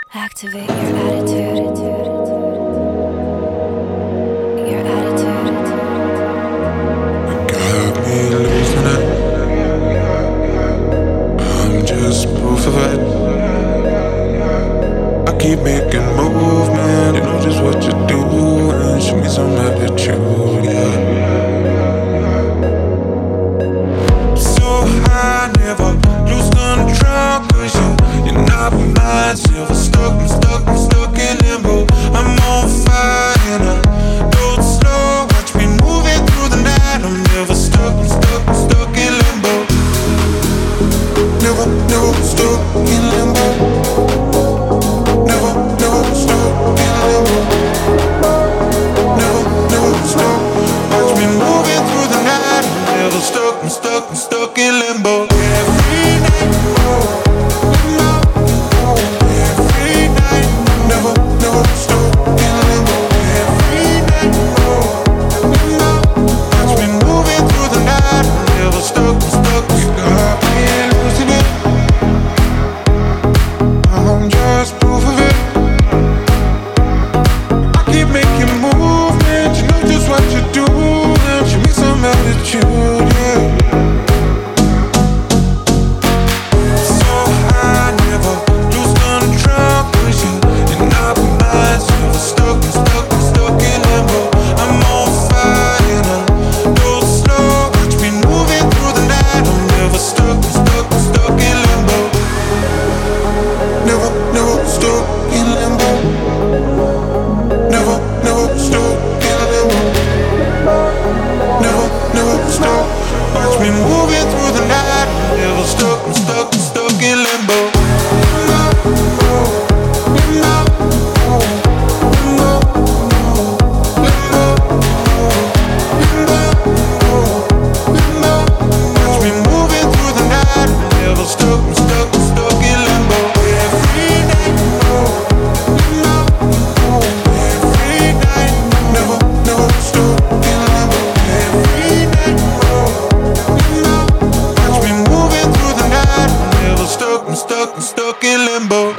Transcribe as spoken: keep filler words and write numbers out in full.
Activate your attitude. Your attitude. Got me losing it. I'm just proof of it. I keep making movement. You know just what you're doing. Show me some attitude, yeah. So high, never lose control. Cause you, you're not mine. Silver stuck, I'm stuck, I'm stuck in limbo. I'm on fire and I go slow. Watch me moving through the night. I'm never stuck, I'm stuck, I'm stuck in limbo. Never, never stuck in limbo. Never, never stuck in limbo. Never, never stuck. Watch me moving through the night. I'm never stuck, I'm stuck, I'm stuck in limbo. Every night, oh, limbo, oh, every night. Never, never stuck in limbo. Every night, oh, limbo. Watch me moving through the night. I'm never stuck, I'm stuck. You got me losing it. I'm just proof of it. I keep making movement. You know just what you're doing. Show me some attitude, yeah. So high, never lose control. Cause you, you're not mine. Never stuck, I'm stuck, I'm stuck in limbo. I'm on fire and I go slow. Watch me moving through the night. I'm never stuck, I'm stuck, I'm stuck in limbo. Never, never stuck in limbo. Never, never stuck in limbo. Never, never stuck. Watch me moving through the night. I'm never stuck, I'm stuck, I'm stuck in limbo. Limbo, oh, limbo, oh, limbo, oh, limbo, oh, limbo, oh, limbo. Watch me moving through the night. I'm never stuck, I'm stuck, I'm stuck in limbo. Every night, oh, limbo, oh, every night. Never, never stuck in limbo. Every night, oh, limbo. Watch me moving through the night. I'm never stuck, I'm stuck, I'm stuck in limbo.